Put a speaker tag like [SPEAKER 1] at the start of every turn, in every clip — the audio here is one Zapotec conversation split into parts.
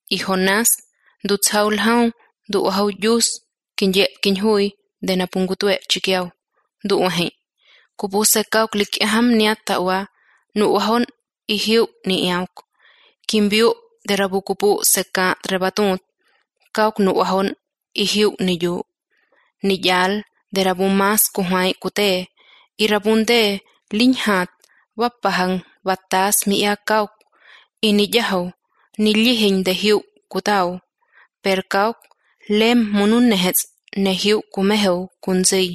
[SPEAKER 1] y Jonás dutshaulhaw du'wahaw yus kinye kinhui de napungutue chikiaw du'wahi kupuse kauk lik'aham niatawa nu'wahon ihiu ni'iauk kimbiu de rabukupu seka rebatut kauk nu'wahon ihiu niyu niyal de rabumas kuhuay kute y rabunde linhat wapahan batas mi'a kauk y niyahaw nillihin de hiu kutaw per kauk lem mununehets nehiu kumehew kunzi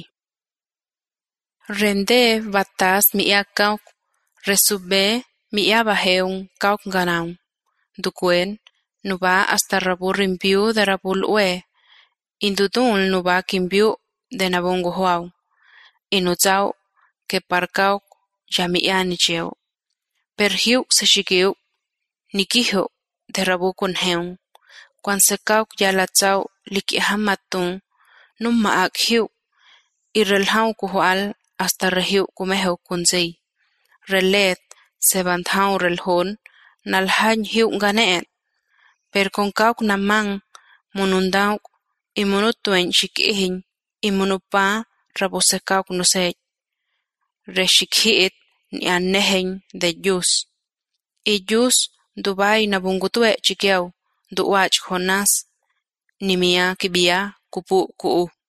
[SPEAKER 1] rende batas mi'a kauk resube mi'a baheung kauk ganaw dukuen nuba hasta rabu rimbiu de rabu l'ue indudul nuba kimbiu de nabongohuaw inutsaw que par kauk ya mi'a nicheu per hiu seshikiu nikihu de rabu kunheung cuanse kauk ya latsaw lik'aham matun numa'ak hiu y relhaw kujual hasta rehiu kumehew kunzi relet sebanthaw relhon nalhañ hiu ngane'et per con kauk namang munundaw y munutueñ xik'ijiñ y munupa rabu se kauk nusech rexikji'it ni'anejeñ de yus y yus dubay nabungutue chikiaw du'wach Jonás nimia kibia kupu ku'u